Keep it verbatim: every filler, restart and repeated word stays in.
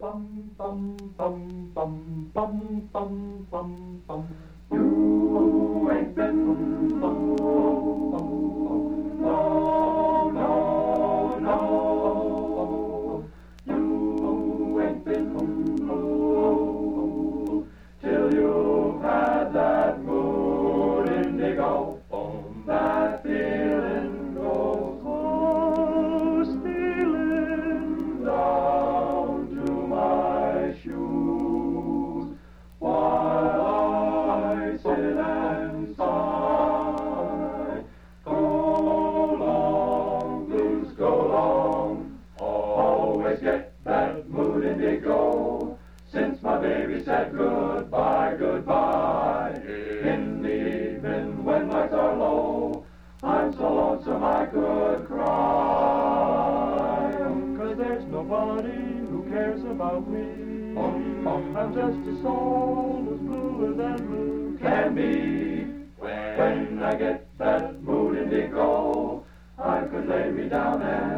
bum bum bum bum bum bum bum bum. You ain't been bum bum bum bum. No, no, no. You ain't been bum bum till you've had that mood indigo. Bum, that feeling goes oh, stealing down to my shoes while I sit and sigh. Go long, blues, go long. Always get that mood indigo since my baby said goodbye, goodbye. In the evening when lights are low, I'm so lonesome I could cry. 'Cause there's nobody who cares about me. I'm just a soul as blue as that blue can be. When I get that mood indigo, I could lay me down and